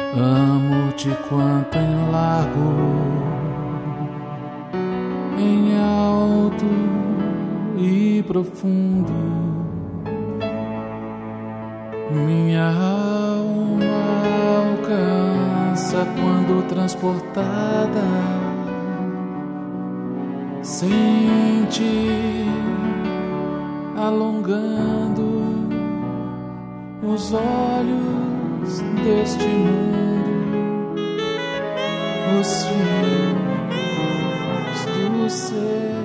Amo-te quanto em largo, em alto e profundo. Minha alma alcança quando transportada, sente alongando os olhos deste mundo, os fios do céu,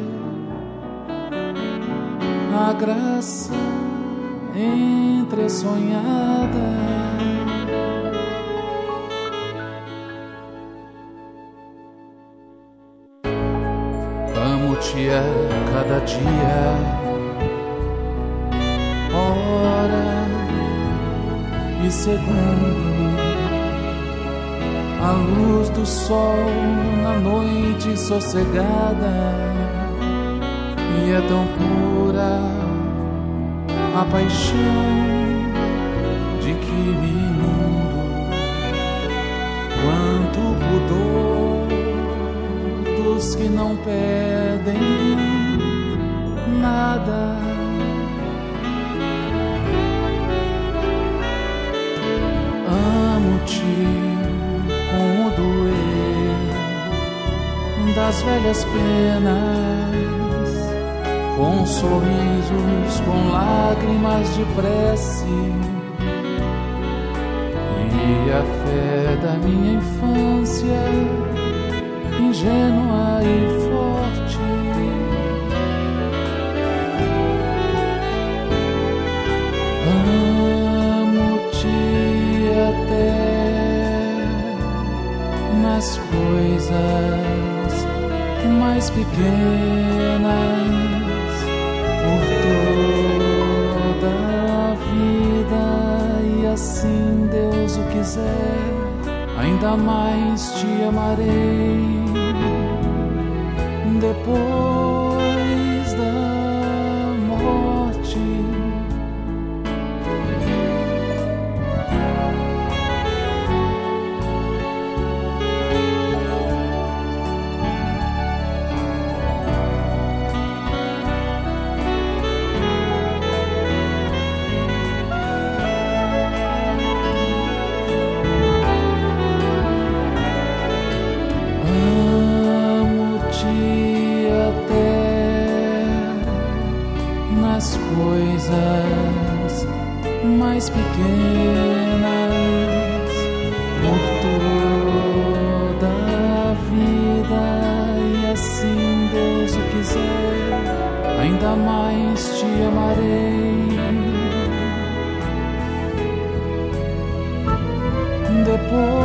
a graça entresonhada. Amo-te a cada dia, hora e segundo, a luz do sol na noite sossegada, e é tão pura a paixão de que me inundo, quanto pudor dos que não pedem nada. Amo-te com o doer das velhas penas, com sorrisos, com lágrimas de prece, e a fé da minha infância, ingênua e forte. Amo-te até nas coisas mais pequenas, por toda a vida, e assim Deus o quiser, ainda mais te amarei depois da morte. Nas coisas mais pequenas, por toda a vida, e assim Deus o quiser, ainda mais te amarei depois